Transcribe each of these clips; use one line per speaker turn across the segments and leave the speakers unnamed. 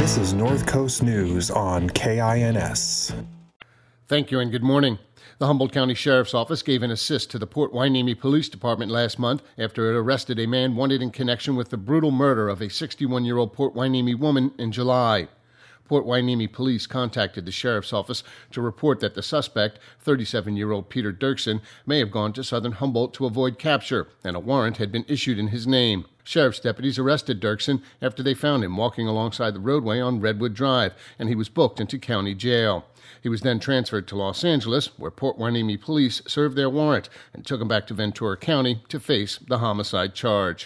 This is North Coast News on KINS.
Thank you and good morning. The Humboldt County Sheriff's Office gave an assist to the Port Hueneme Police Department last month after it arrested a man wanted in connection with the brutal murder of a 61-year-old Port Hueneme woman in July. Port Hueneme police contacted the Sheriff's Office to report that the suspect, 37-year-old Peter Dirksen, may have gone to southern Humboldt to avoid capture, and a warrant had been issued in his name. Sheriff's deputies arrested Dirksen after they found him walking alongside the roadway on Redwood Drive, and he was booked into county jail. He was then transferred to Los Angeles, where Port Hueneme police served their warrant and took him back to Ventura County to face the homicide charge.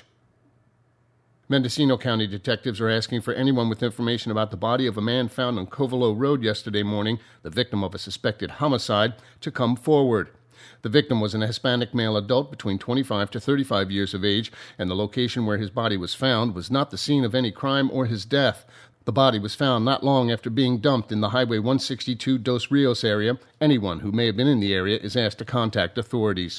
Mendocino County detectives are asking for anyone with information about the body of a man found on Covelo Road yesterday morning, the victim of a suspected homicide, to come forward. The victim was an Hispanic male adult between 25 to 35 years of age, and the location where his body was found was not the scene of any crime or his death. The body was found not long after being dumped in the Highway 162 Dos Rios area. Anyone who may have been in the area is asked to contact authorities.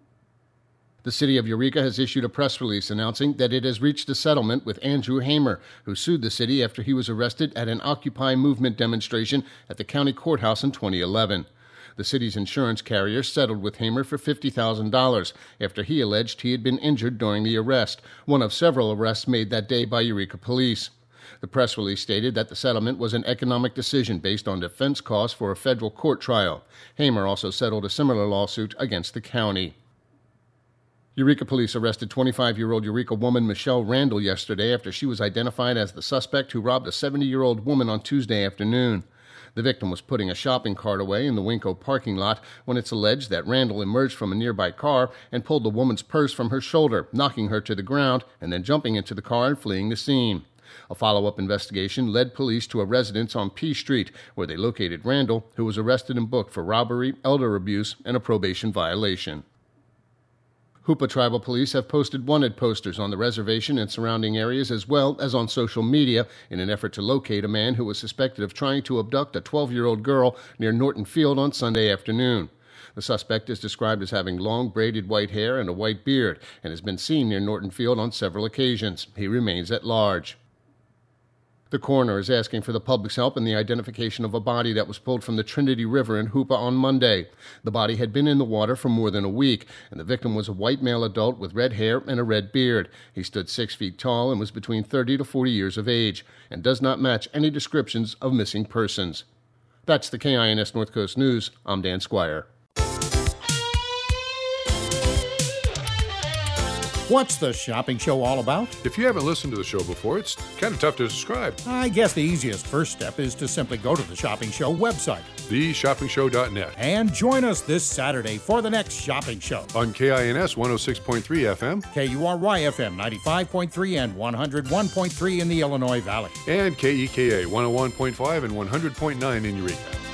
The city of Eureka has issued a press release announcing that it has reached a settlement with Andrew Hamer, who sued the city after he was arrested at an Occupy Movement demonstration at the county courthouse in 2011. The city's insurance carrier settled with Hamer for $50,000 after he alleged he had been injured during the arrest, one of several arrests made that day by Eureka police. The press release stated that the settlement was an economic decision based on defense costs for a federal court trial. Hamer also settled a similar lawsuit against the county. Eureka police arrested 25-year-old Eureka woman Michelle Randall yesterday after she was identified as the suspect who robbed a 70-year-old woman on Tuesday afternoon. The victim was putting a shopping cart away in the Winco parking lot when it's alleged that Randall emerged from a nearby car and pulled the woman's purse from her shoulder, knocking her to the ground and then jumping into the car and fleeing the scene. A follow-up investigation led police to a residence on P Street, where they located Randall, who was arrested and booked for robbery, elder abuse, and a probation violation. Hoopa Tribal Police have posted wanted posters on the reservation and surrounding areas as well as on social media in an effort to locate a man who was suspected of trying to abduct a 12-year-old girl near Norton Field on Sunday afternoon. The suspect is described as having long braided white hair and a white beard and has been seen near Norton Field on several occasions. He remains at large. The coroner is asking for the public's help in the identification of a body that was pulled from the Trinity River in Hoopa on Monday. The body had been in the water for more than a week, and the victim was a white male adult with red hair and a red beard. He stood 6 feet tall and was between 30 to 40 years of age, and does not match any descriptions of missing persons. That's the KINS North Coast News. I'm Dan Squire.
What's the shopping show all about?
If you haven't listened to the show before, it's kind of tough to describe.
I guess the easiest first step is to simply go to the Shopping Show website,
theshoppingshow.net,
and join us this Saturday for the next shopping show.
On KINS 106.3 FM,
KURY FM 95.3 and 101.3 in the Illinois Valley,
and KEKA 101.5 and 100.9 in Eureka.